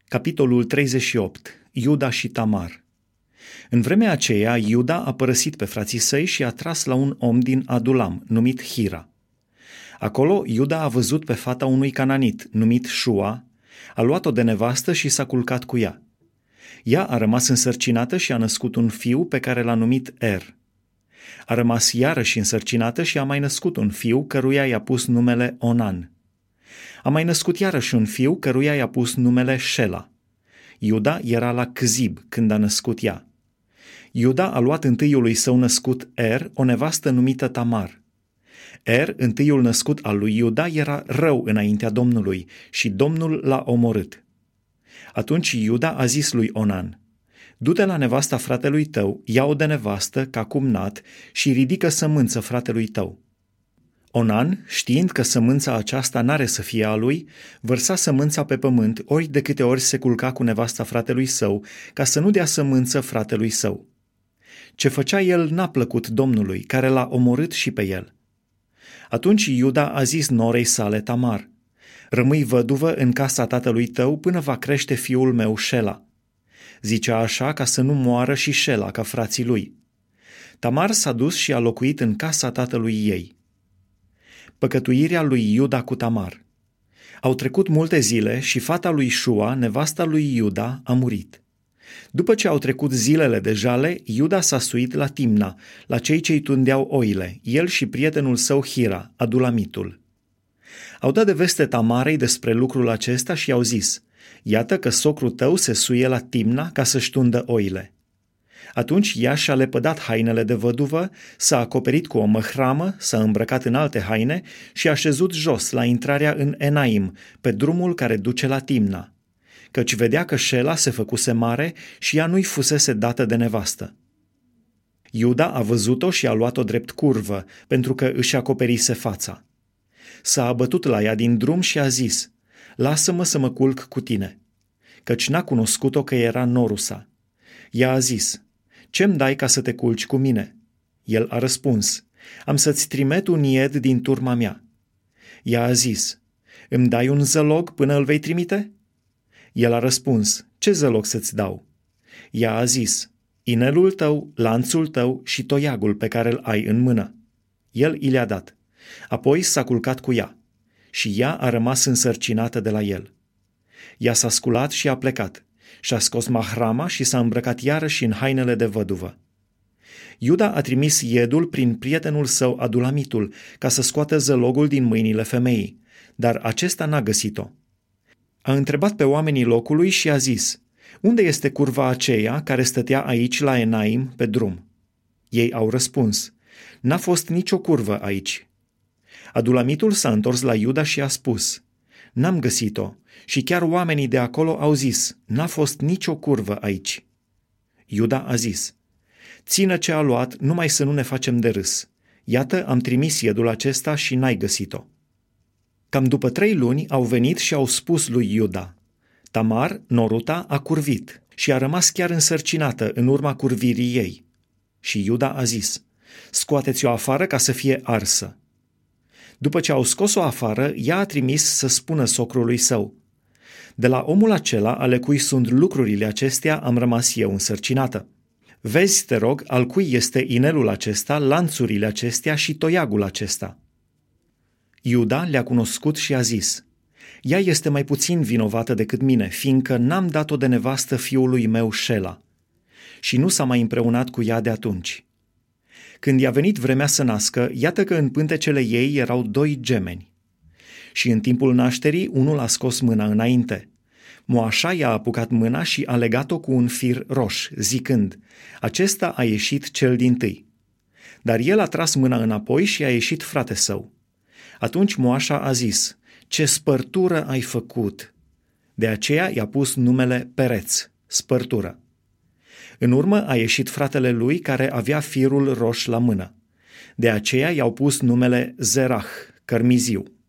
Capitolul 38. Iuda și Tamar. În vremea aceea, Iuda a părăsit pe frații săi și a tras la un om din Adulam, numit Hira. Acolo, Iuda a văzut pe fata unui cananit, numit Șua, a luat-o de nevastă și s-a culcat cu ea. Ea a rămas însărcinată și a născut un fiu pe care l-a numit Er. A rămas iarăși însărcinată și a mai născut un fiu căruia i-a pus numele Onan. A mai născut iarăși un fiu căruia i-a pus numele Șela. Iuda era la Czib când a născut ea. Iuda a luat întâiului său născut Er o nevastă numită Tamar. Er, întâiul născut al lui Iuda, era rău înaintea Domnului și Domnul l-a omorât. Atunci Iuda a zis lui Onan: du-te la nevasta fratelui tău, ia-o de nevastă ca cumnat și ridică sămânță fratelui tău. Onan, știind că sămânța aceasta n-are să fie a lui, vărsa sămânța pe pământ ori de câte ori se culca cu nevasta fratelui său, ca să nu dea sămânță fratelui său. Ce făcea el n-a plăcut Domnului, care l-a omorât și pe el. Atunci Iuda a zis norei sale Tamar: rămâi văduvă în casa tatălui tău până va crește fiul meu Șela. Zicea așa ca să nu moară și Șela ca frații lui. Tamar s-a dus și a locuit în casa tatălui ei. Păcătuirea lui Iuda cu Tamar. Au trecut multe zile și fata lui Șua, nevasta lui Iuda, a murit. După ce au trecut zilele de jale, Iuda s-a suit la Timna, la cei ce-i tundeau oile, el și prietenul său Hira, Adulamitul. Au dat de veste Tamarei despre lucrul acesta și i-au zis: iată că socrul tău se suie la Timna ca să-și tundă oile. Atunci ea și-a lepădat hainele de văduvă, s-a acoperit cu o măhramă, s-a îmbrăcat în alte haine și a șezut jos la intrarea în Enaim, pe drumul care duce la Timna, căci vedea că Șela se făcuse mare și ea nu-i fusese dată de nevastă. Iuda a văzut-o și a luat-o drept curvă, pentru că își acoperise fața. S-a abătut la ea din drum și a zis: lasă-mă să mă culc cu tine, căci n-a cunoscut-o că era norusa. Ea a zis: ce-mi dai ca să te culci cu mine? El a răspuns: am să-ți trimit un ied din turma mea. Ea a zis: îmi dai un zălog până îl vei trimite? El a răspuns: ce zălog să-ți dau? Ea a zis: inelul tău, lanțul tău și toiagul pe care îl ai în mână. El i le-a dat. Apoi s-a culcat cu ea și ea a rămas însărcinată de la el. Ea s-a sculat și a plecat. Și-a scos mahrama și s-a îmbrăcat iarăși în hainele de văduvă. Iuda a trimis iedul prin prietenul său Adulamitul ca să scoată zălogul din mâinile femeii, dar acesta n-a găsit-o. A întrebat pe oamenii locului și a zis: unde este curva aceea care stătea aici la Enaim pe drum? Ei au răspuns: n-a fost nicio curvă aici. Adulamitul s-a întors la Iuda și a spus: n-am găsit-o. Și chiar oamenii de acolo au zis: n-a fost nicio curvă aici. Iuda a zis: țină ce a luat, numai să nu ne facem de râs. Iată, am trimis iedul acesta și n-ai găsit-o. Cam după 3 luni au venit și au spus lui Iuda: Tamar, noruta, a curvit și a rămas chiar însărcinată în urma curvirii ei. Și Iuda a zis: scoateți-o afară ca să fie arsă. După ce au scos-o afară, ea a trimis să spună socrului său: de la omul acela ale cui sunt lucrurile acestea am rămas eu însărcinată. Vezi, te rog, al cui este inelul acesta, lanțurile acestea și toiagul acesta. Iuda le-a cunoscut și a zis: ea este mai puțin vinovată decât mine, fiindcă n-am dat-o de nevastă fiului meu Șela. Și nu s-a mai împreunat cu ea de atunci. Când i-a venit vremea să nască, iată că în pântecele ei erau 2 gemeni. Și în timpul nașterii, unul a scos mâna înainte. Moașa i-a apucat mâna și a legat-o cu un fir roș, zicând: acesta a ieșit cel dintâi. Dar el a tras mâna înapoi și a ieșit frate său. Atunci moașa a zis: ce spărtură ai făcut! De aceea i-a pus numele Pereț, spărtură. În urmă a ieșit fratele lui care avea firul roș la mână. De aceea i-au pus numele Zerah, cărmiziu.